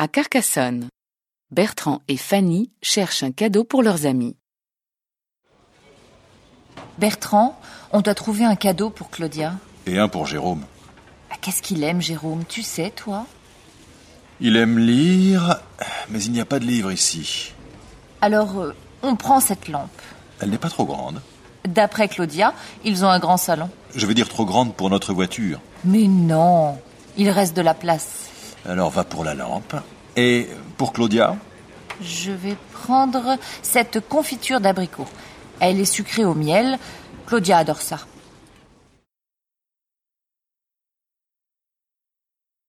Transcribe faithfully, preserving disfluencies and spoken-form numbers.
À Carcassonne, Bertrand et Fanny cherchent un cadeau pour leurs amis. Bertrand, on doit trouver un cadeau pour Claudia. Et un pour Jérôme. Qu'est-ce qu'il aime, Jérôme? Tu sais, toi? Il aime lire, mais il n'y a pas de livre ici. Alors, euh, on prend cette lampe. Elle n'est pas trop grande. D'après Claudia, ils ont un grand salon. Je veux dire trop grande pour notre voiture. Mais non, il reste de la place. Alors va pour la lampe. Et pour Claudia? Je vais prendre cette confiture d'abricot. Elle est sucrée au miel. Claudia adore ça.